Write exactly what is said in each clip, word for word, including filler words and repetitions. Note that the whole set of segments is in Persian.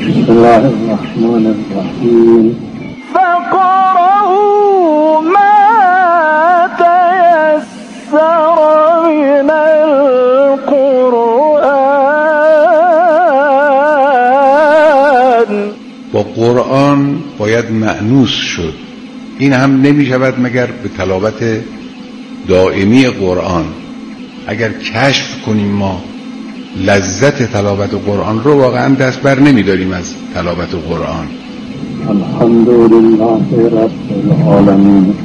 بسم الله الرحمن الرحیم. فقرأوا ما تيسر من القرآن. با قرآن باید مأنوس شد. این هم نمی شود مگر به تلاوت دائمی قرآن. اگر کشف کنیم ما لذت تلاوت قرآن رو، واقعا دست بر نمی داریم از تلاوت قرآن. الحمدلله رب العالمین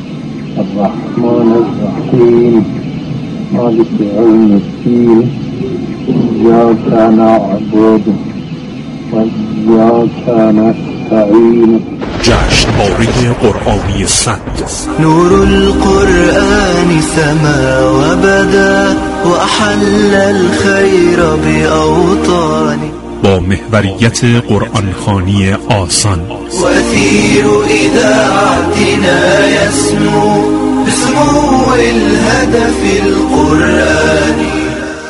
الرحمن الرحیم مالک یوم الدین ایاک نعبد و ایاک نستعین. جشنواره قرآنی صد. نور القرآن سما وبدا وأحل الخير بأوطانه. با محوریت قرآن خوانی آسان. وأثير إذاعتنا يسمو بسمو الهدف القرآني.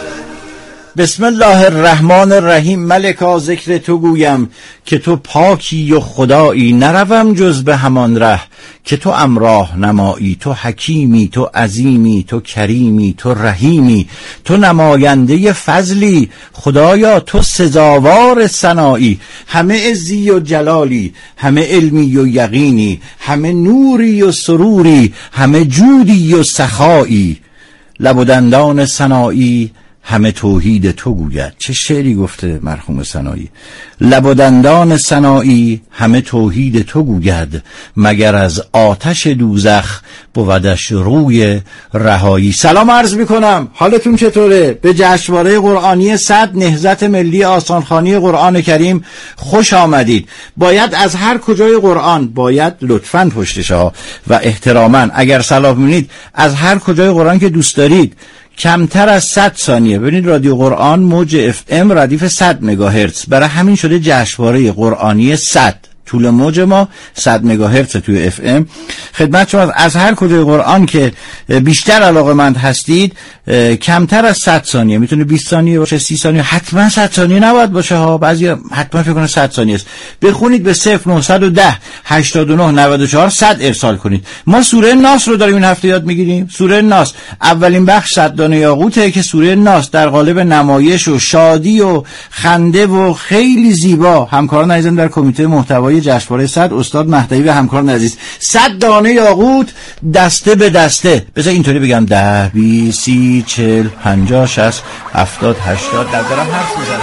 بسم الله الرحمن الرحیم. ملکا ذکر تو گویم که تو پاکی و خدایی، نروم جز به همان ره که تو امراه نمایی. تو حکیمی، تو عظیمی، تو کریمی، تو رحیمی، تو نماینده فضلی، خدایا تو سزاوار ثنایی. همه عزی و جلالی، همه علمی و یقینی، همه نوری و سروری، همه جودی و سخایی. لب و دندان ثنایی همه توحید تو گوید. چه شعری گفته مرحوم ثنایی. لب و دندان ثنایی همه توحید تو گوید، مگر از آتش دوزخ بودش روی رهایی. سلام عرض میکنم، حالتون چطوره؟ به جشنواره قرآنی صد نهضت ملی آستانخوانی قرآن کریم خوش آمدید. باید از هر کجای قرآن، باید لطفاً پشتش ها و احتراما اگر صلاح می‌بینید از هر کجای قرآن که دوست دارید کمتر از صد ثانیه. ببینید رادیو قرآن موج اف ام ردیف صد مگاهرتز، برای همین شده جشنواره قرآنی صد. طول موج ما صد مگاهرتز توی اف ام. خدمت شما از هر کجای قرآن که بیشتر علاقه‌مند هستید کمتر از صد ثانیه، میتونه بیست ثانیه باشه، سی ثانیه، حتما صد ثانیه نباید باشه ها. بعضی حتما فکر کنن صد ثانیه است. بخونید به صفر نهصد و ده هشتاد و نه نود و چهار صد ارسال کنید. ما سوره ناس رو داریم این هفته یاد میگیریم. سوره ناس اولین بخش صد دانه یاقوته که سوره ناس در قالب نمایش و شادی و خنده و خیلی زیبا. همکاران عزیزم در کمیته محتوای جشنواره صد، استاد مهدوی و همکاران عزیز، صد دانه یاقوت دسته به دسته. بذار اینطوری بگم: ده بیست سی چهل پنجاه شصت هفتاد هشتاد. در دارم حرف میزنم.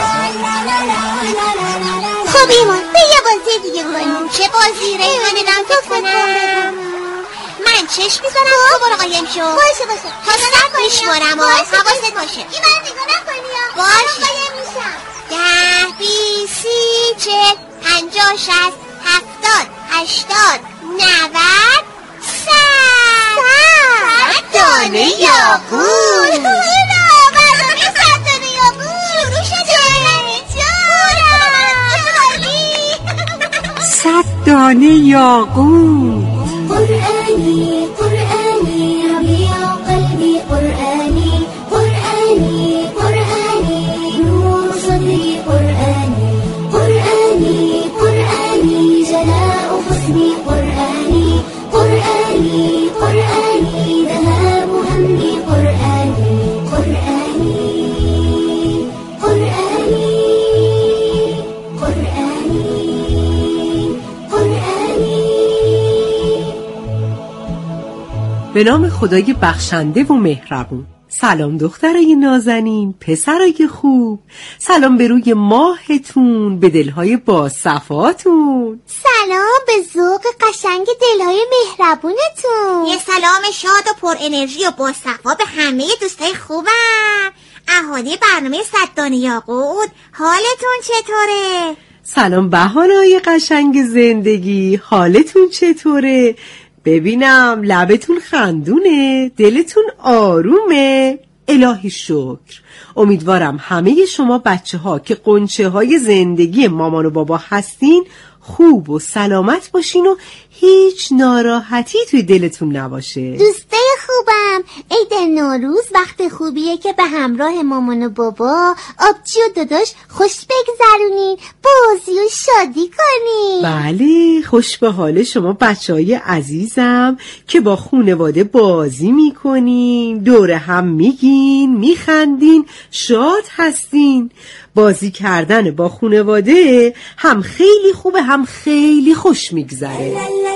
خب ایمان به یه بازی دیگه کنیم. چه بازی ریحان دم تو کنم؟ من چشم میزنم تو برو قایم شو. باشه باشه تا سر میشمارم و حواست باشه. ایمان نگاه نکنی ها. باشه قایم میشم. ده بیست سی چهل پنجاه شصت هفتاد هشتاد نود صد. صد دانه یاقوت. اینا برنامه صد دانه یاقوت شروع شده. صد دانه یاقوت. قرآنی قرآنی ربیع قلبی قرآنی قرآنی قرآنی نور صدری قرآنی قرآنی قرآنی جلاء حسنی قرآنی قرآنی قرآنی ذهاب همي قرآني قرآني قرآني قرآني. به نام خدای بخشنده و مهربون. سلام دخترای نازنین، پسرای خوب، سلام به روی ماهتون، به دلهای با صفاتون، سلام به ذوق قشنگ دلهای مهربونتون، یه سلام شاد و پر انرژی و با صفا به همه دوستای خوبم. اهالی برنامه صد دانه یاقوت، حالتون چطوره؟ سلام بهانه‌های قشنگ زندگی، حالتون چطوره؟ ببینم لبتون خندونه، دلتون آرومه. الهی شکر. امیدوارم همه شما بچه ها که قنچه های زندگی مامان و بابا هستین خوب و سلامت باشین و هیچ ناراحتی توی دلتون نباشه. دوستای خوبم. عید نوروز وقت خوبیه که به همراه مامان و بابا، آبجی و داداش خوش بگذرونین، بازی و شادی کنین. بله، خوش به حال شما بچه های عزیزم که با خونواده بازی میکنین، دور هم میگین، میخندین، شاد هستین. بازی کردن با خونواده هم خیلی خوبه، هم خیلی خوش میگذره.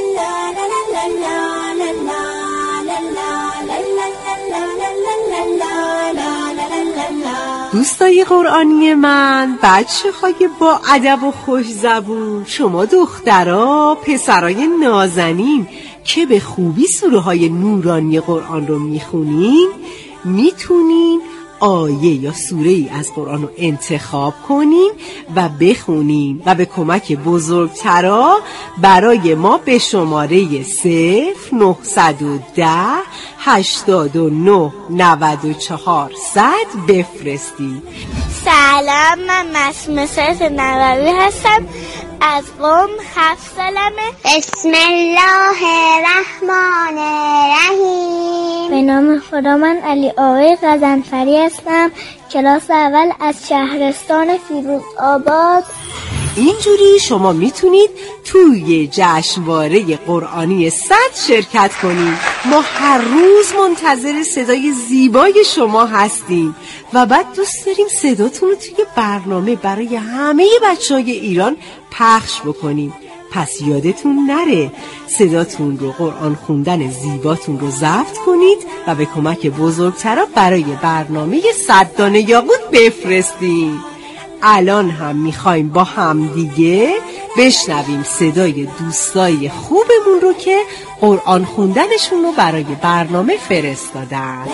دوستای قرآنی من، بچه های با ادب و خوش زبون، شما دخترها، پسرای نازنین که به خوبی سوره های نورانی قرآن رو میخونین، میتونین آیه یا سوره ای از قرآن رو انتخاب کنین و بخونین و به کمک بزرگترا برای ما به شماره صفر نهصد و ده هشتاد و نه نود و چهار صد بفرستین. سلام، من مسموم سرس نووی هستم، از قم، هفت سالمه. بسم الله الرحمن الرحیم. به نام خدا، من علی آقای غضنفری هستم، کلاس اول از شهرستان فیروز آباد. اینجوری شما میتونید توی جشنواره قرآنی صد شرکت کنید. ما هر روز منتظر صدای زیبای شما هستیم و بعد دوست داریم صداتون رو توی برنامه برای همه بچه‌های ایران پخش بکنیم. پس یادتون نره صداتون رو، قرآن خوندن زیباتون رو ضبط کنید و به کمک بزرگترا برای برنامه صد دانه یاقوت بفرستین. الان هم میخوایم با هم دیگه بشنویم صدای دوستای خوبمون رو که قرآن خوندنشون رو برای برنامه فرستادن.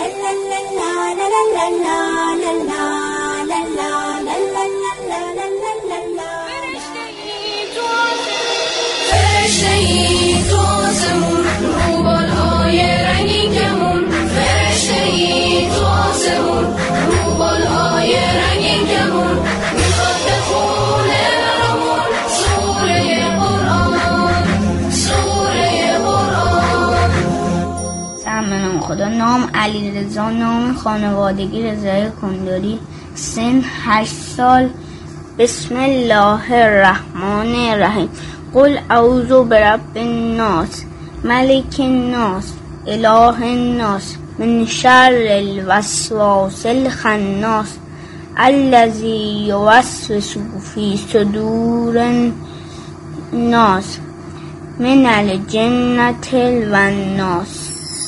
فرشته‌ای تو آسمون، رو بالهای رنگین کمون. فرشته‌ای تو آسمون، رو بالهای رنگین کمون. میخواد بخونه برامون سوره قرآن، سوره قرآن. سلام، به نام خدا. نام علی رضا، نام خانوادگی رضای کندوری، سن هشت سال. بسم الله الرحمن الرحیم. قل اعوذ برب الناس، ملک الناس، اله الناس، من شر الوسواس الخناس، الذی یوسوس فی صدور الناس، من الجنة والناس.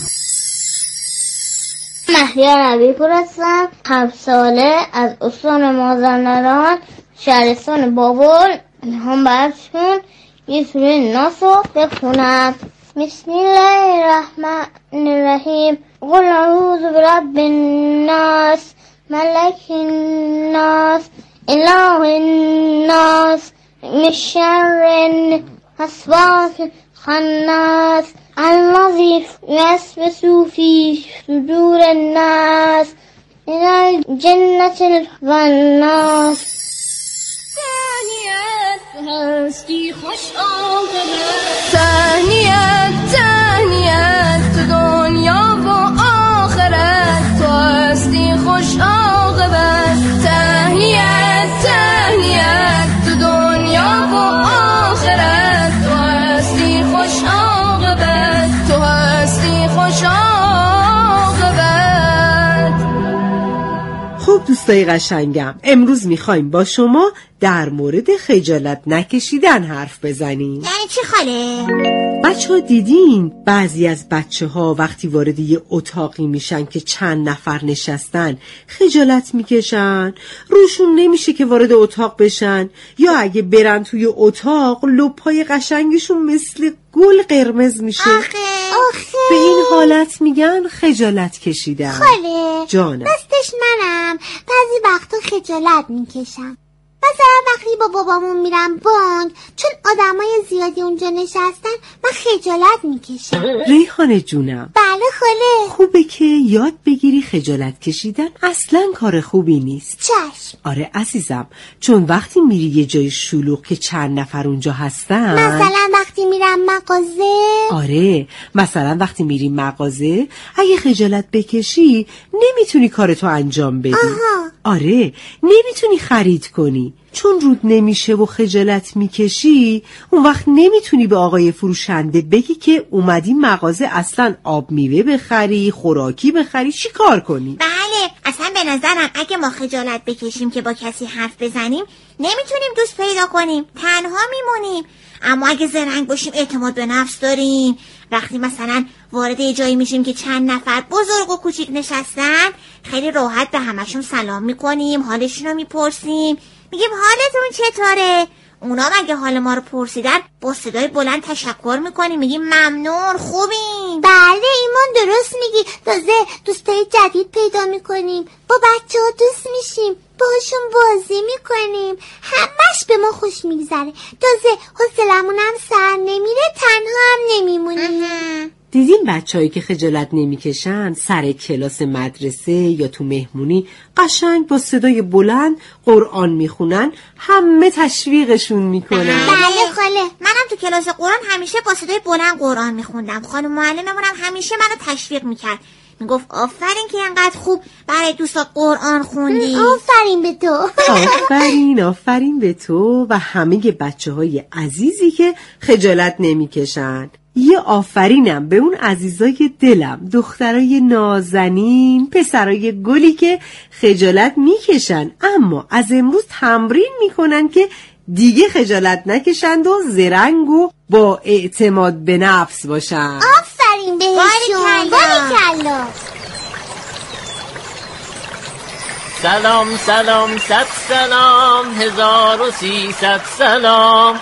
مهیا نبی‌پور هستم، هفت ساله، از استان مازندران، شهرستان بابل. هم براتون یه سوره ناس رو بخونم. بسم الله الرحمن الرحیم. قل اعوذ برب الناس، ملک الناس، اله الناس، من شر الوسواس الخناس، الذی یوسوس فی صدور الناس، من الجنة والناس. تهنیت هستی خوش عاقبت، تهنیت تهنیت تو دنیا و آخرت، تو هستی خوش عاقبت. تهنیت تهنیت تو دنیا و آخرت، تو هستی خوش عاقبت، تو هستی خوش عاقبت. خب دوستای قشنگم، امروز میخوایم با شما در مورد خجالت نکشیدن حرف بزنیم. یعنی چی خاله؟ بچه ها دیدین بعضی از بچه ها وقتی وارد یه اتاقی میشن که چند نفر نشستن خجالت میکشن، روشون نمیشه که وارد اتاق بشن، یا اگه برن توی اتاق لپای قشنگشون مثل گل قرمز میشه. آخه آخه به این حالت میگن خجالت کشیدن. خاله جانم، دستش منم، بعضی وقتا خجالت میکشم، مثلا وقتی با بابامون میرم بانک، چون آدمای زیادی اونجا نشستن من خجالت میکشم. ریحانه جونم، بله خاله. خوبه که یاد بگیری خجالت کشیدن اصلا کار خوبی نیست. چشم. آره عزیزم، چون وقتی میری یه جای شلوغ که چند نفر اونجا هستن، مثلا وقتی میرم مغازه. آره مثلا وقتی میری مغازه اگه خجالت بکشی نمیتونی کارتو انجام بدی. آها. آره نمیتونی خرید کنی، چون رود نمیشه و خجالت میکشی اون وقت نمیتونی به آقای فروشنده بگی که اومدی مغازه اصلا آب میوه بخری، خوراکی بخری، چی کار کنی؟ بله اصلا به نظرم اگه ما خجالت بکشیم که با کسی حرف بزنیم نمیتونیم دوست پیدا کنیم، تنها میمونیم. اما اگه زرنگ باشیم اعتماد به نفس داریم، وقتی مثلا وارد یه جایی میشیم که چند نفر بزرگ و کوچیک نشستن خیلی راحت به همشون سلام میکنیم، حالشون رو میپرسیم، میگیم حالتون چطوره؟ اونا مگه حال ما رو پرسیدن با صدای بلند تشکر میکنیم، میگیم ممنون خوبیم. بله ایمان درست میگی. تازه دوستای جدید پیدا میکنیم، با بچه ها دوست میشیم، باهاشون بازی میکنیم، همش به ما خوش میگذره. تازه حوصلمون هم سر نمیره، تنها هم نمیمونیم. دیدین بچه‌هایی که خجالت نمیکشن سر کلاس مدرسه یا تو مهمونی قشنگ با صدای بلند قرآن میخونن، همه تشویقشون میکنن. بله خاله. منم تو کلاس قرآن همیشه با صدای بلند قرآن میخوندم. خانم معلممونم همیشه منو تشویق میکرد، میگفت آفرین که انقدر خوب برای دوستا قرآن خوندی. آفرین به تو. آفرین آفرین به تو و همه بچه های عزیزی که خجالت نمیکشن. یه آفرینم به اون عزیزای دلم، دخترای نازنین، پسرای گلی که خجالت میکشن اما از امروز تمرین میکنن که دیگه خجالت نکشند و زرنگ و با اعتماد به نفس باشن. آفرین بهشون. باریکلا. سلام سلام صد سلام هزار و سیصد سلام.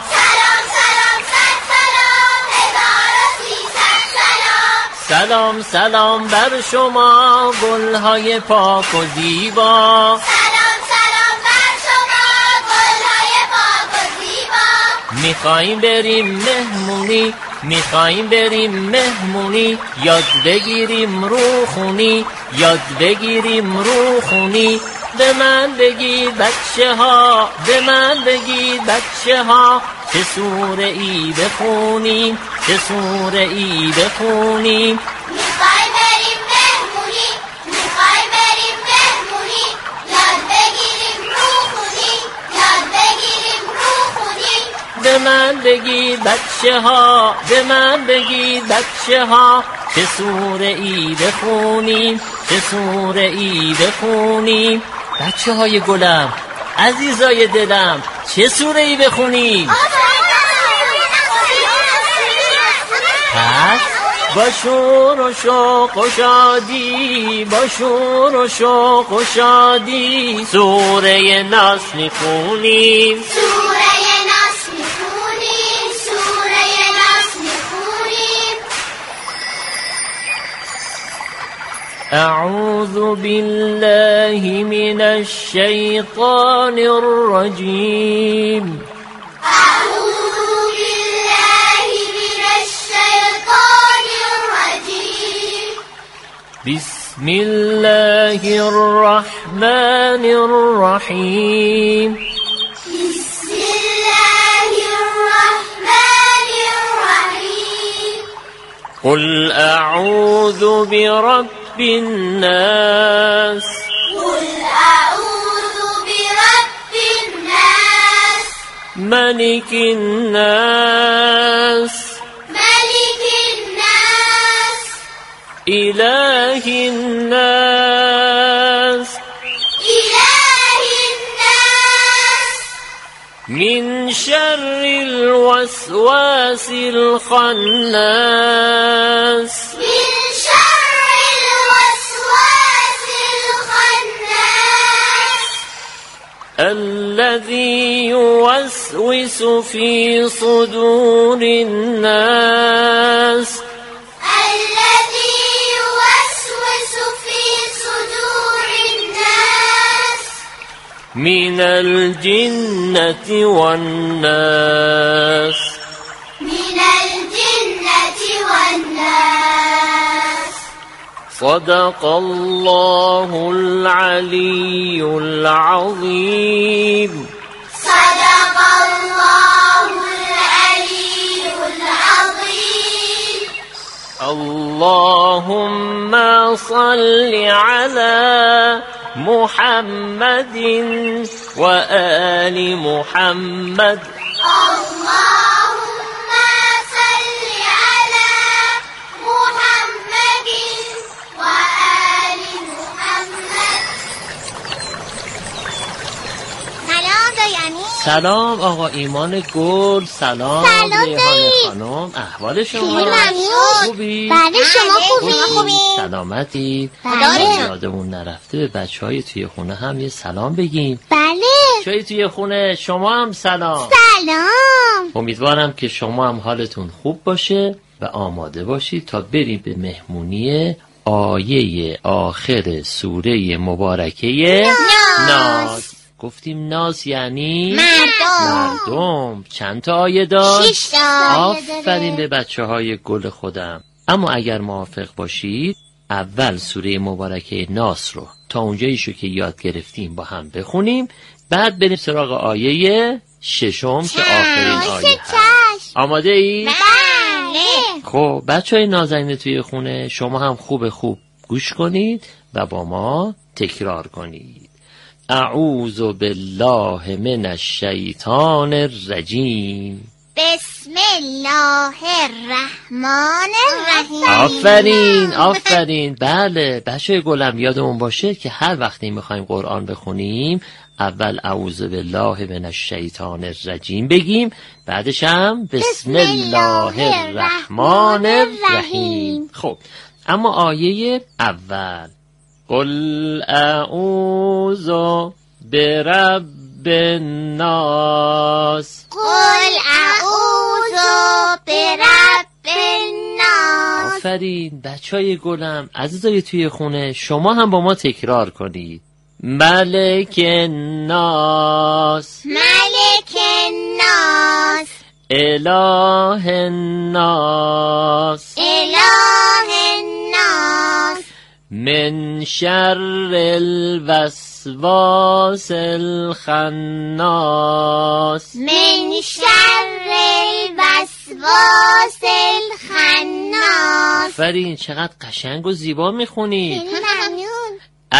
سلام سلام بر شما گلهای پاک و زیبا. سلام سلام بر شما گلهای پاک و زیبا. میخوایم بریم مهمونی، میخوایم بریم مهمونی، یاد بگیریم روخونی، یاد بگیریم روخونی. به من بگید بچه ها، به من بگید بچه ها، چه سوره ای بخونیم، چه سوره ای بخونیم. میخوای بریم مهمونی، میخوای بریم مهمونی، یاد بگیریم روخونی، یاد بگیریم روخونی. به من بگید بچه ها، به من بگید بچه ها، چه سوره ای بخونیم، چه سوره ای بخونیم. بچه های گلم، عزیزای دلم، چه سوره ای بخونیم؟ پس با شور و شوق و شادی، با شور و شوق و شادی سوره ناس میخونیم. سوره ناس میخونیم، سوره ناس میخونیم. اعوذ بالله من الشیطان الرجیم. اعوذ بالله من الشیطان الرجیم. بسم الله الرحمن الرحیم. بسم الله الرحمن الرحیم. قل اعوذ برب الناس. قل اعوذ برب الناس. ملك الناس. ملك الناس. إله الناس. إله الناس. من شر الوسواس الخناس. من شر الوسواس الخناس. الذي يوسوس في صدور الناس. الذي يوسوس في صدور الناس. من الجنة والناس من الجنة والناس صدق الله العلي العظيم صدق الله العلي العظيم اللهم صل على محمد وآل محمد اللهم صل على محمد وآل محمد. سلام دایمی. سلام آقا ایمان گل. سلام ریحانه خانم. احوال شما خوبی؟ بله شما خوبی؟ خوبی؟ سلامتی؟ بله. یادمون نرفته به بچه های توی خونه هم یه سلام بگیم. بله. چایی توی خونه شما هم سلام. سلام. امیدوارم که شما هم حالتون خوب باشه و آماده باشید تا بریم به مهمونی آیه آخر سوره مبارکه ناس. ناس. گفتیم ناس یعنی مردم. مردم. چند تا آیه داشت؟ شش تا. آفرین به بچه های گل خودم. اما اگر موافق باشید اول سوره مبارکه ناس رو تا اونجاییشو که یاد گرفتیم با هم بخونیم، بعد بریم سراغ آیه ششم که آخرین آیه هست. آماده ای؟ بله. خب بچه های نازنین توی خونه شما هم خوب خوب گوش کنید و با ما تکرار کنید. اعوذ بالله من الشیطان الرجیم. بسم الله الرحمن الرحیم. آفرین آفرین. بله بچه گلم یادمون باشه که هر وقتی میخوایم قرآن بخونیم اول اعوذ بالله من الشیطان الرجیم بگیم، بعدش هم بسم الله الرحمن الرحیم. خب اما آیه اول قل اعوذ برب الناس. قل اعوذ برب الناس. آفرین بچه های گلم عزیزای توی خونه شما هم با ما تکرار کنید. ملک الناس. ملک الناس. اله الناس. اله الناس. من شر الوسواس الخناس. من شر الوسواس الخناس. آفرین چقدر قشنگ و زیبا میخونید. ممنون.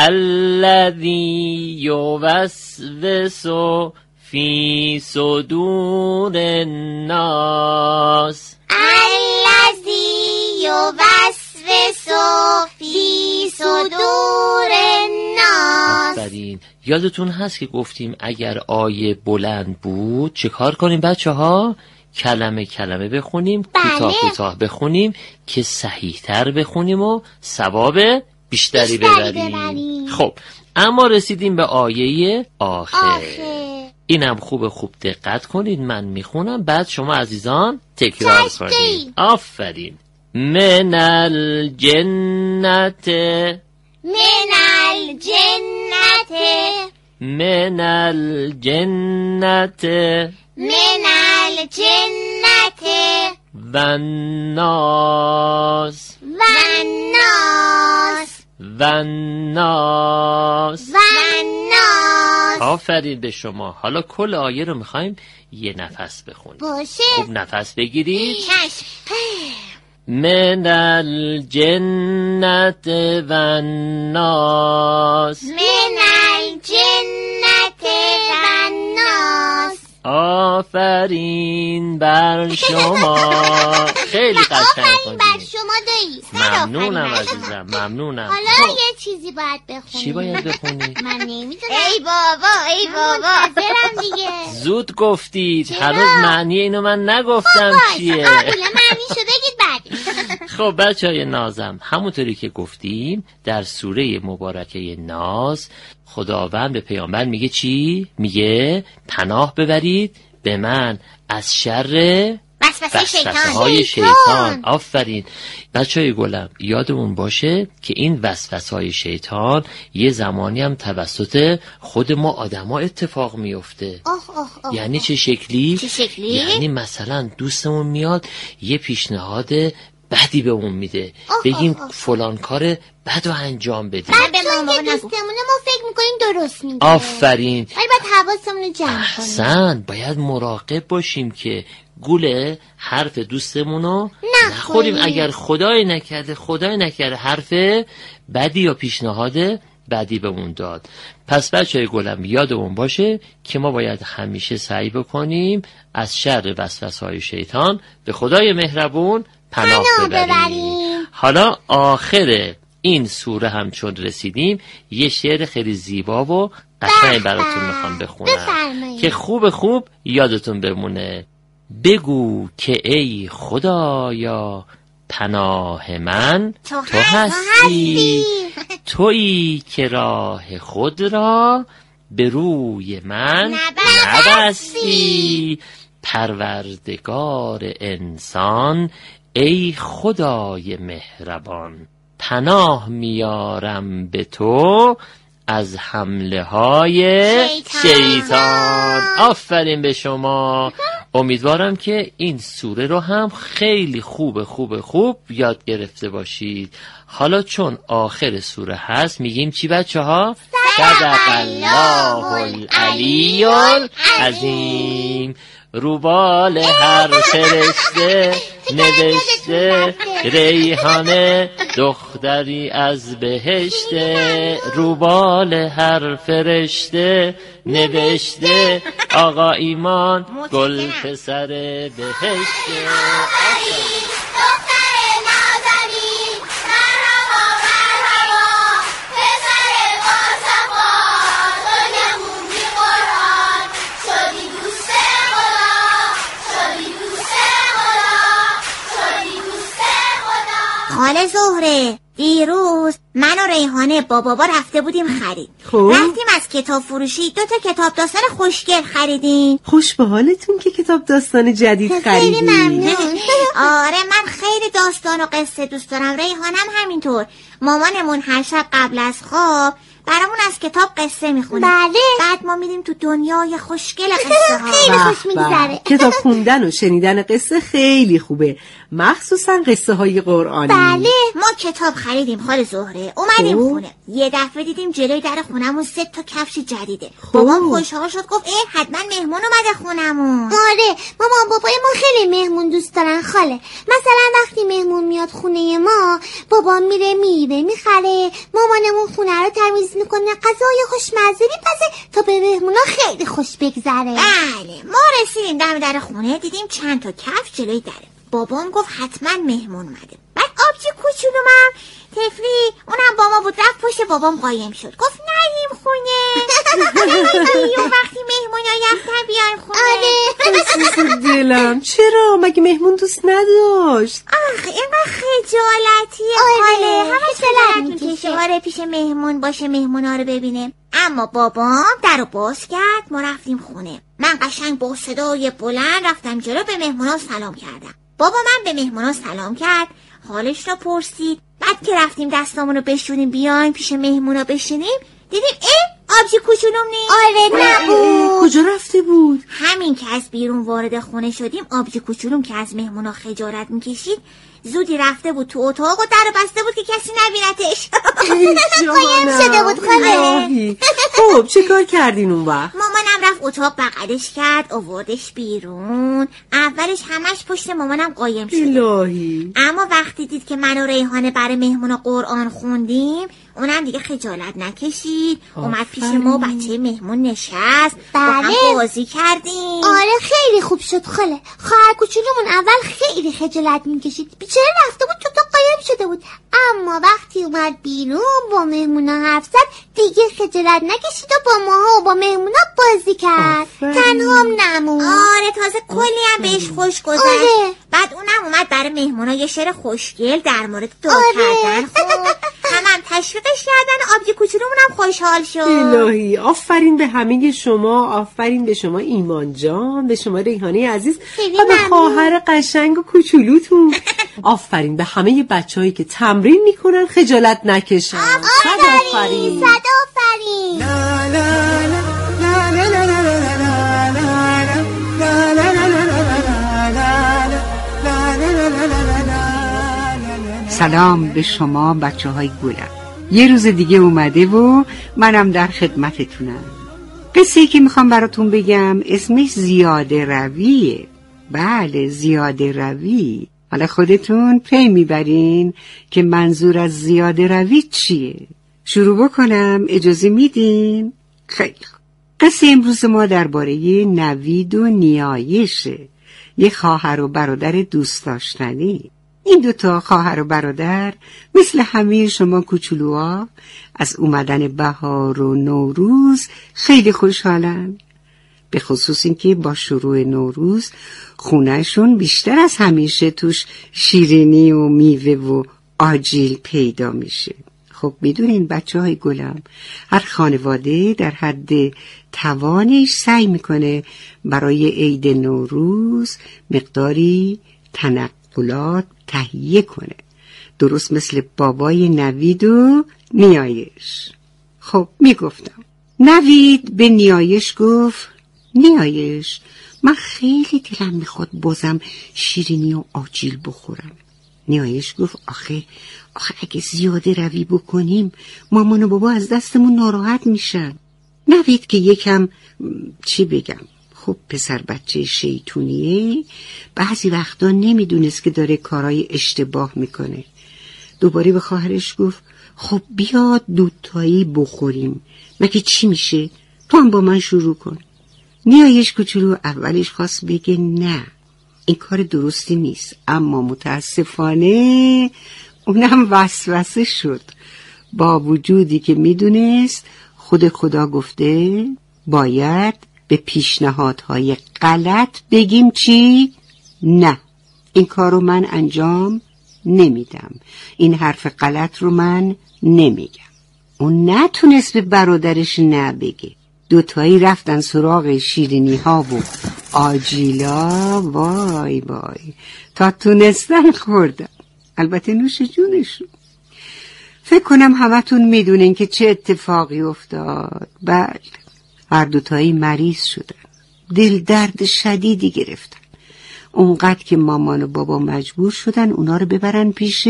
الذی یوسوس فی صدور الناس. الذی یوسوس فی صدور الناس. آفرین. یادتون هست که گفتیم اگر آیه بلند بود چه کار کنیم بچه ها؟ کلمه کلمه بخونیم. بله. کوتاه کوتاه بخونیم که صحیح تر بخونیم و ثواب بیشتری, بیشتری ببریم. ببریم. خب اما رسیدیم به آیه آخر, آخر. اینم خوب خوب دقت کنید. من میخونم بعد شما عزیزان تکرار کنید. آفرین. من الجنت. من الجنت. من الجنت. من الجنت. و الناس. و الناس. و الناس. و الناس. آفرین به شما. حالا کل آیه رو میخوایم یه نفس بخونیم. باشه. خوب نفس بگیرید. چشم. من الجنت و الناس. من الجنت و الناس. آفرین بر شما. خیلی قشنگ آفرین بر خوندید. شما دایی. ممنونم عزیزم ممنونم. حالا خب. یه چیزی باید بخونی. چی باید بخونی؟ من نمیدونم. ای بابا ای بابا. منتظرم دیگه. زود گفتید. چرا؟ هنوز معنی اینو من نگفتم چیه. قبوله معنیشو بگید بعد. خب بچه های نازم همونطوری که گفتیم در سوره مبارکه ناس خداوند به پیامبر میگه چی؟ میگه پناه ببرید به من از شر وسواس وسوسه شیطان. های شیطان. آفرین. بچهای گلم یادمون باشه که این وسوسه های شیطان یه زمانی هم توسط خود ما آدما اتفاق میفته. آه آه آه. یعنی چه شکلی؟ چه شکلی؟ یعنی مثلا دوستمون میاد یه پیشنهاد بدی به اون میده، بگیم فلان کار بد رو انجام بدیم. بعد به ما که دوستمونه ما فکر میکنیم درست میگه. آفرین. ولی باید حواسمون رو جمع کنیم. احسن. باید مراقب باشیم که گول حرف دوستمونو نخوریم. اگر خدای نکرده خدای نکرده حرف بدی یا پیشنهاد بدی بهمون داد. پس بچه‌های گلم یادمون باشه که ما باید همیشه سعی بکنیم از شر وسوسه‌های شیطان به خدای مهربون پناه ببریم. حالا آخر این سوره هم چون رسیدیم یه شعر خیلی زیبا و قشنگ براتون میخوام بخونم که خوب خوب یادتون بمونه. بگو که ای خدایا پناه من تو, تو هستی، تویی که راه خود را به روی من نبستی. پروردگار انسان ای خدای مهربان، پناه میارم به تو از حمله های شیطان. شیطان. آفرین به شما. امیدوارم که این سوره رو هم خیلی خوب خوب خوب یاد گرفته باشید. حالا چون آخر سوره هست میگیم چی بچه ها؟ صدق الله العلی العظیم. روبال هر فرشته نوشته ریحانه دختری از بهشته. روبال هر فرشته نوشته آقا ایمان گل پسر بهشته. خاله زهره دیروز من و ریحانه با بابا رفته بودیم خرید. خوب. رفتیم از کتاب فروشی دو تا کتاب داستان خوشگل خریدیم. خوش به حالتون که کتاب داستان جدید خریدین. خیلی ممنون. آره من خیلی داستان و قصه دوست دارم. ریحانم همینطور. مامانمون هر شب قبل از خواب برامون از کتاب قصه میخونه. بله. بعد ما میریم تو دنیای خوشگل قصه ها. خیلی خوش میگذره. کتاب خوندن و شنیدن قصه خیلی خوبه، مخصوصا قصه های قرآنی. بله. ما کتاب خریدیم خاله زهره، اومدیم خوب. خونه. یه دفعه دیدیم جلوی در خونمون سه تا کفش جدیده. بابام خوشحال شد گفت اه حتما مهمون اومده خونمون. آره مامان بابای ما خیلی مهمون دوست دارن خاله. مثلا وقتی مهمون میاد خونه ما بابام میره میوه میخره، مامانمون خونه رو تمیز میکنه، غذای خوشمزه میپزه تا به مهمونا خیلی خوش بگذره. بله. ما رسیدیم دم در خونه دیدیم چند تا کفش جلوی دره. بابام گفت حتما مهمون اومده. بعد آبجی کوچولومم تفلی اونم با ما بود رفت پشت بابام قایم شد گفت نریم خونه. اون وقتی مهمونا یفتن بیان خونه. آره دلم چرا مگه مهمون دوست نداشت؟ آخ اینقدر خجالتیه. آره همه خجالت میکشه. آره پیش مهمون باشه مهمونا رو ببینه. اما بابام درو باز کرد ما رفتیم خونه. من قشنگ با صدای بلند رفتم جلو به مهمونا سلام کردم. بابا من به مهمونا سلام کرد، حالش را پرسید. بعد که رفتیم دستامونو بشوریم بیایم پیش مهمونا بشینیم دیدیم اه آبجی کوچولوم نیست. آره نبود. کجا رفته بود؟ همین که از بیرون وارد خونه شدیم آبجی کوچولوم که از مهمونا خجالت میکشید زودی رفته بود تو اتاق و در بسته بود که کسی نبینتش. قایم شده بود خاله. خب چه کار کردین اون وقت؟ مامانم رفت اتاق بغلش کرد آوردش بیرون. اولش همش پشت مامانم قایم شد. الهی. اما وقتی دید که من و ریحانه برای مهمونا قرآن خوندیم اونم دیگه خجالت نکشید. اومد پیش ما و بچه مهمون نشست. بله. با هم بازی کردیم. آره خیلی خوب شد خاله. خواهر کوچولومون اول خیلی خجالت میکشید، بیچاره رفته بود تو تا قایم شده بود، اما وقتی اومد بیرون با مهمونا حرف زد دیگه خجالت نکشید و با ماها و با مهمونا بازی کرد. تنها هم نمون. آره تازه کلی هم بهش خوش گذشت. آره. بعد اونم اومد برای مهمونا یه شعر خوشگل در مورد دعا آره. کردن خب هم هم تشویقش کردن آبجی کوچولومونم خوشحال شد. الهی آفرین به همه شما، آفرین به شما ایمان جان، به شما ریحانه عزیز و به خواهر قشنگ و کوچولوتون. آفرین به همه بچه‌هایی که تمرین میکنن خجالت نکشن. آفرین صد آفرین. سلام به شما بچه های گلم. یه روز دیگه اومده و منم در خدمتتونم. قصه‌ای که میخوام براتون بگم اسمش زیاده رویه. بله زیاده روی. حالا خودتون پی میبرین که منظور از زیاده روی چیه. شروع بکنم اجازه میدین؟ خیلی قصه امروز ما درباره نوید و نیایشه، یه خواهر و برادر دوست داشتنی. این دوتا خواهر و برادر مثل همه شما کوچولوها از اومدن بهار و نوروز خیلی خوشحالن، به خصوص اینکه با شروع نوروز خونهشون بیشتر از همیشه توش شیرینی و میوه و آجیل پیدا میشه. خب میدونین بچه های گلم، هر خانواده در حد توانش سعی میکنه برای عید نوروز مقداری تنقلات تهیه کنه، درست مثل بابای نوید و نیایش. خب میگفتم نوید به نیایش گفت نیایش من خیلی دلم میخواد بازم شیرینی و آجیل بخورم. نیایش گفت آخه آخه اگه زیاده روی بکنیم مامان و بابا از دستمون ناراحت میشن. نوید که یکم چی بگم، خب پسر بچه شیطونیه، بعضی وقتا نمیدونست که داره کارای اشتباه میکنه. دوباره به خواهرش گفت خب بیاد دوتایی بخوریم، مگه چی میشه؟ تو هم با من شروع کن. نیایش کوچولو اولش خواست بگه نه این کار درستی نیست، اما متاسفانه اونم وسوسه شد، با وجودی که میدونست خود خدا گفته باید به پیشنهادهای غلط بگیم چی؟ نه این کارو من انجام نمیدم، این حرف غلط رو من نمیگم. اون نتونست به برادرش نه بگه. دوتایی رفتن سراغ شیرینی ها و آجیلا، وای وای تا تونستن خوردن، البته نوش جونشون. فکر کنم همتون میدونین که چه اتفاقی افتاد. بله هر دوتایی مریض شدن، دل درد شدیدی گرفتن، اونقدر که مامان و بابا مجبور شدن اونا رو ببرن پیش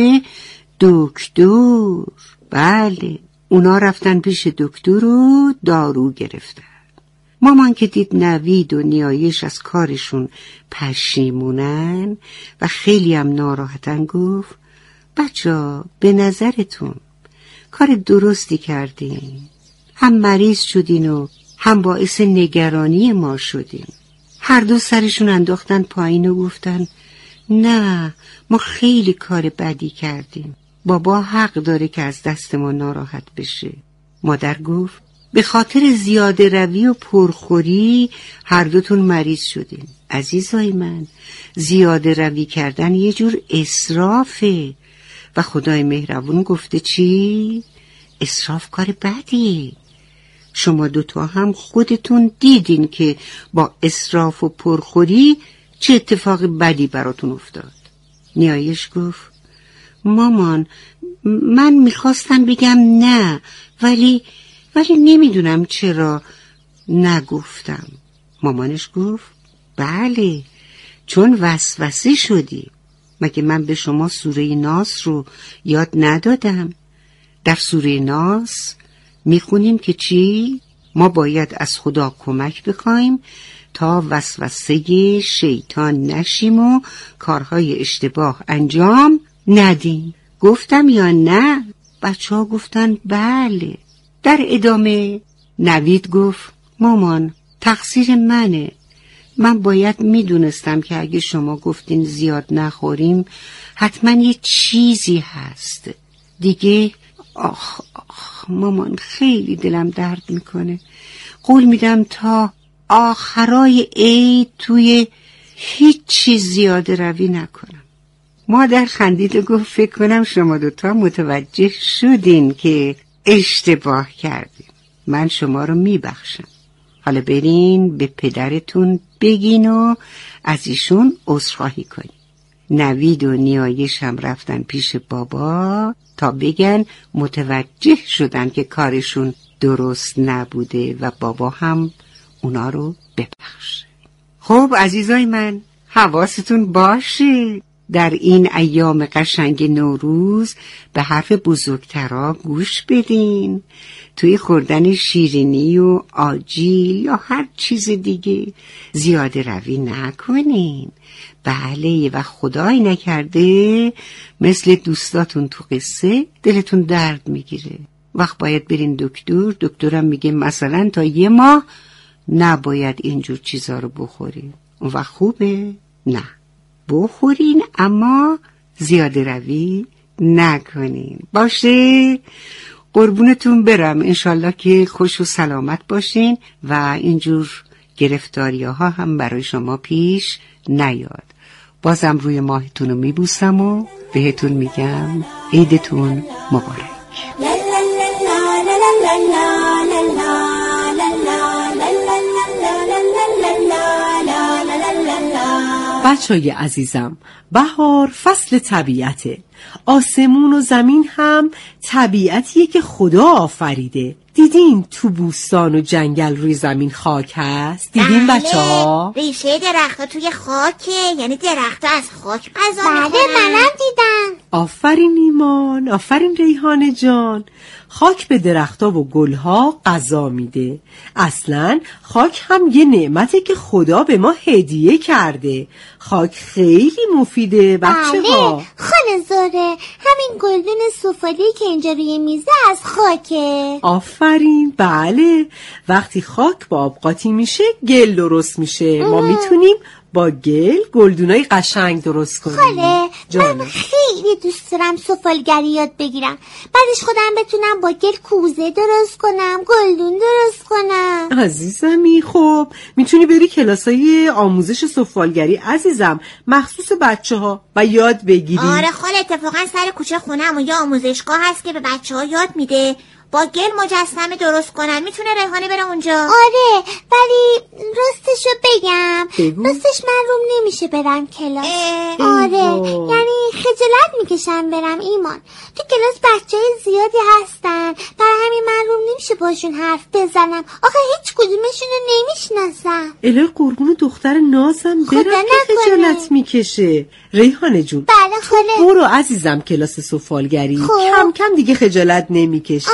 دکتر. بله اونا رفتن پیش دکتر و دارو گرفتن. مامان که دید نوید و نیایش از کارشون پشیمونن و خیلی هم ناراحتن گفت بچه به نظرتون کار درستی کردین، هم مریض شدین و هم باعث نگرانی ما شدین. هر دو سرشون انداختن پایین و گفتن نه ما خیلی کار بدی کردیم، بابا حق داره که از دست ما ناراحت بشه. مادر گفت به خاطر زیاده روی و پرخوری هر دوتون مریض شدین. عزیزای من زیاده روی کردن یه جور اسرافه و خدای مهربون گفته چی؟ اسراف کار بدیه. شما دوتا هم خودتون دیدین که با اسراف و پرخوری چه اتفاق بدی براتون افتاد. نیایش گفت مامان من میخواستم بگم نه ولی ولی نمیدونم چرا نگفتم. مامانش گفت بله چون وسوسه شدی. مگه من به شما سوره ناس رو یاد ندادم؟ در سوره ناس میخونیم که چی؟ ما باید از خدا کمک بخوایم تا وسوسه شیطان نشیم و کارهای اشتباه انجام ندیم. گفتم یا نه؟ بچه ها گفتن بله. در ادامه نوید گفت مامان تقصیر منه، من باید میدونستم که اگه شما گفتین زیاد نخوریم حتما یه چیزی هست دیگه. آخ آخ مامان خیلی دلم درد میکنه، قول میدم تا آخرای عید توی هیچ چیز زیاده روی نکنم. مادر خندید و گفت فکر کنم شما دوتا متوجه شدین که اشتباه کردین. من شما رو میبخشم. حالا برین به پدرتون بگین و از ایشون عذرخواهی کنین. نوید و نیایش هم رفتن پیش بابا تا بگن متوجه شدن که کارشون درست نبوده و بابا هم اونا رو ببخشه. خب عزیزای من، حواستون باشه در این ایام قشنگ نوروز به حرف بزرگترا گوش بدین. توی خوردن شیرینی و آجیل یا هر چیز دیگه زیاده روی نکنین. بله، و خدای نکرده مثل دوستاتون تو قصه دلتون درد میگیره. وقت باید برین دکتر، دکترم میگه مثلا تا یه ماه نباید اینجور چیزا رو بخورین. اون وقت خوبه؟ نه، بخورین اما زیاده روی نکنین. باشه؟ قربونتون برم. انشالله که خوش و سلامت باشین و اینجور گرفتاری ها هم برای شما پیش نیاد. بازم روی ماهتون رو میبوسم و بهتون میگم عیدتون مبارک. بچه‌های عزیزم، بهار فصل طبیعته. آسمون و زمین هم طبیعتیه که خدا آفریده. دیدین تو بوستان و جنگل روی زمین خاک هست؟ دیدین بچه‌ها؟ ریشه درخت‌ها توی خاکه، یعنی درخت‌ها از خاک غذا می‌خورن. بله منم دیدم. آفرین ایمان، آفرین ریحانه جان. خاک به درخت‌ها و گل‌ها غذا میده. اصلاً خاک هم یه نعمته که خدا به ما هدیه کرده. خاک خیلی مفیده بچه‌ها. بله خاله زاره، همین گلدون سفالی که اینجا روی میزه از خاکه. آفرین، بله. وقتی خاک با آب قاطی میشه گل درست میشه. ما میتونیم با گل گلدونای قشنگ درست کنیم. خاله من خیلی دوست دارم سفالگری یاد بگیرم، بعدش خودم بتونم با گل کوزه درست کنم، گلدون درست کنم. عزیزمی خب میتونی بری کلاسای آموزش سفالگری عزیزم مخصوص بچه ها و یاد بگیری. آره خاله، اتفاقا سر کوچه خونم و یه آموزشگاه هست که به بچه ها یاد میده با گل مجسمه درست کنن. میتونه ریحانه بره اونجا؟ آره، ولی راستشو بگم بگو. راستش من روم نمیشه برم کلاس. آره یعنی خجالت میکشم برم ایمان. تو کلاس بچه های زیادی هستن، برای همین من روم نمیشه باشون حرف بزنم. آخه هیچ کدومشون رو نمیشناسم. الهی قربون دختر نازم برم که خجالت میکشه. ریحانه جون بله خاله، برو عزیزم کلاس سفالگری. خوب. کم کم دیگه خجالت نمیکشی.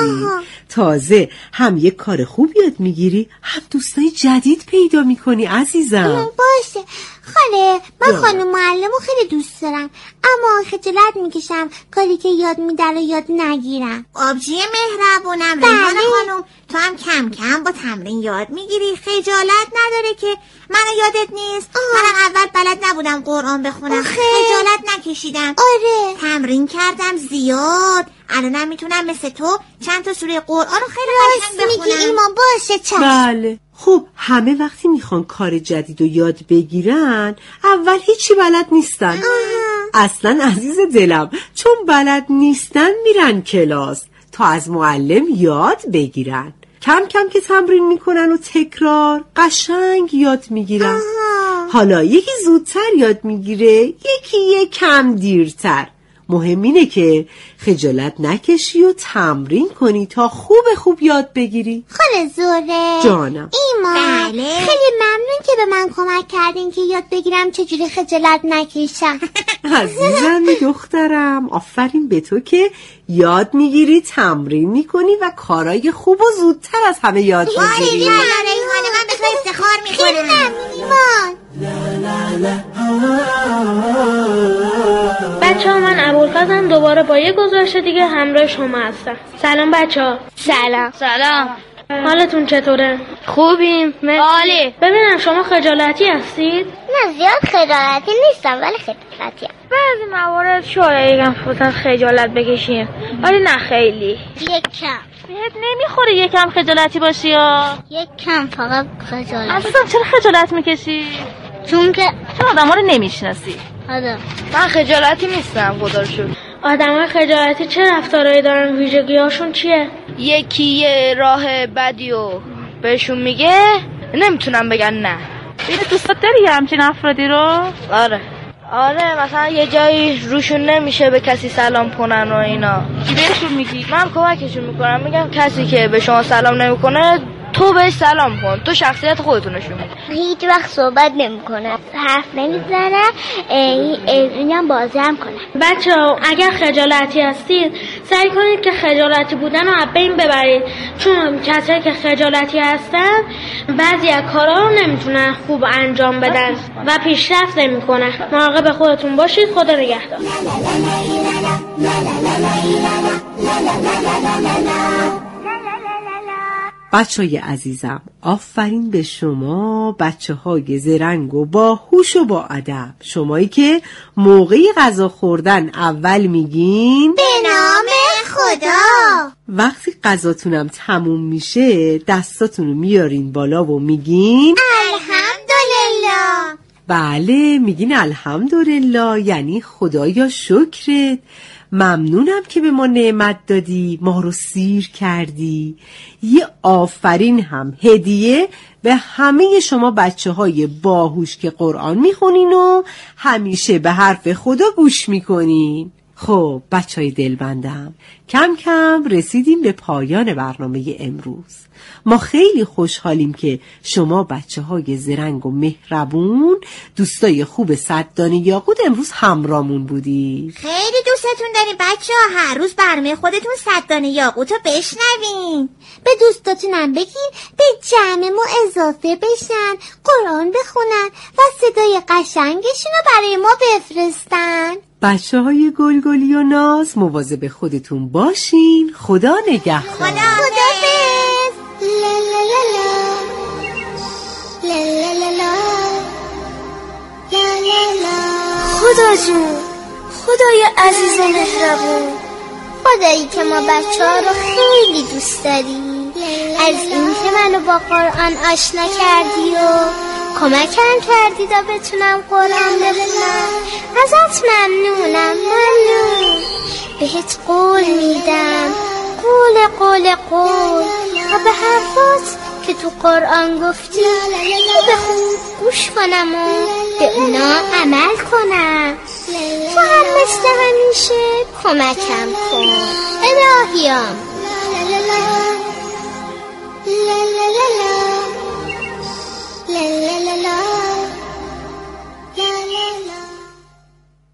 تازه هم یک کار خوب یاد میگیری، هم دوستای جدید پیدا میکنی عزیزم. باشه خاله، من خانم معلمو خیلی دوست دارم، اما خجالت میکشم کاری که یاد میده رو یاد نگیرم. آبجی مهربونم ریحانه خانم، تو هم کم کم با تمرین یاد میگیری. خجالت نداره که منو یادت نیست؟ منم اول بلد نبودم قرآن بخونم، خجالت نکشیدم. آره تمرین کردم زیاد، الانم میتونم مثل تو چند تا سوره قرآن رو خیلی قشنگ بخونم. میگی ایمان؟ باشه چشم. بله خب همه وقتی میخوان کار جدید رو یاد بگیرن اول هیچی بلد نیستن. اصلا عزیز دلم چون بلد نیستن میرن کلاس تا از معلم یاد بگیرن. کم کم که تمرین میکنن و تکرار قشنگ یاد میگیرن. حالا یکی زودتر یاد میگیره، یکی یکم دیرتر. مهم اینه که خجالت نکشی و تمرین کنی تا خوب خوب یاد بگیری. خاله زوره جانم. ایمان بله. خیلی ممنون که به من کمک کردین که یاد بگیرم چجوری خجالت نکشم. عزیزم دخترم، آفرین به تو که یاد میگیری، تمرین میکنی و کارای خوب و زودتر از همه یاد میگیری. وای ریحانه، من به تو افتخار میکنم. ایمان بچه ها، من ابوالفضلم دوباره با یه گزارش دیگه همراه شما هستم. سلام بچه ها. سلام. سلام. حالتون چطوره؟ خوبیم. عالی. ببینم شما خجالتی هستید؟ نه زیاد خجالتی نیستم ولی خجالتی هم. بعضی موارد شاید یکم فرصت خجالت بکشیم ولی نه خیلی. یک کم. بهت نمیخوره یکم خجالتی باشی یا؟ یک کم فقط خجالت. اصلا چرا خجالت میکشی؟ چون که چون آدم ها رو نمیشناسی. آره. من خجالتی نیستم خدا رو شکر. آدمای خجالتی چه رفتارهایی دارن؟ ویژگی‌هاشون چیه؟ یکی یه راه بدی و بهشون میگه نمیتونم بگن نه. بینه دوستات داری یه همچین افرادی رو؟ آره آره مثلا یه جایی روشون نمیشه به کسی سلام کنن و اینا. چی بهشون میگی؟ من کمکشون میکنم، میگم کسی که به شما سلام نمیکنه تو بهش سلام کن، تو شخصیت خودتو نشون میدی. هیچ وقت صحبت نمیکنه، حرف نمیزنه، اینم بازی هم کنه. بچه‌ها اگر خجالتی هستید سعی کنید که خجالتی بودن رو از بین ببرید، چون کسایی که خجالتی هستن بعضی از کارا رو نمیتونن خوب انجام بدن و پیشرفت نمیکنن. مراقب خودتون باشید. خدا نگهدار. بچه های عزیزم، آفرین به شما بچه های زرنگ و باهوش و با ادب، شمایی که موقعی غذا خوردن اول میگین به نام خدا. وقتی غذاتونم تموم میشه دستاتونو میارین بالا و میگین الحمدلله. بله میگین الحمدلله، یعنی خدایا شکرت، ممنونم که به ما نعمت دادی، ما رو سیر کردی. یه آفرین هم هدیه به همه شما بچه های باهوش که قرآن میخونین و همیشه به حرف خدا گوش میکنین. خب بچه های دلبندم، کم کم رسیدیم به پایان برنامه امروز. ما خیلی خوشحالیم که شما بچه های زرنگ و مهربون، دوستای خوب صد دانه یاقوت امروز همرامون بودی. خیلی دوستتون داریم بچه ها. هر روز برنامه خودتون صد دانه یاقوت رو بشنوین. به دوستاتونم بگین به جمع ما اضافه بشن، قرآن بخونن و صدای قشنگشون رو برای ما بفرستن. بچه های گلگلی و ناز، مواظب خودتون باشین. خدا نگهدار. خدا خدافظ. لا لا لا لا لا لا لا لا لا لا. خدا جون، خدای عزیز و مهربون، خدایی که ما بچه ها رو خیلی دوست داریم، از این که منو با قرآن آشنا کردی و کمکم کردی تا بتونم قرآن بخونم، ازت ممنونم. ممنون. بهت قول میدم، قول قول قول، و به حرفات که تو قرآن گفتی به خوب گوش کنم و به اونا عمل کنم. تو هم مثل همیشه کمکم کن الهیام. La la la la la la la la la.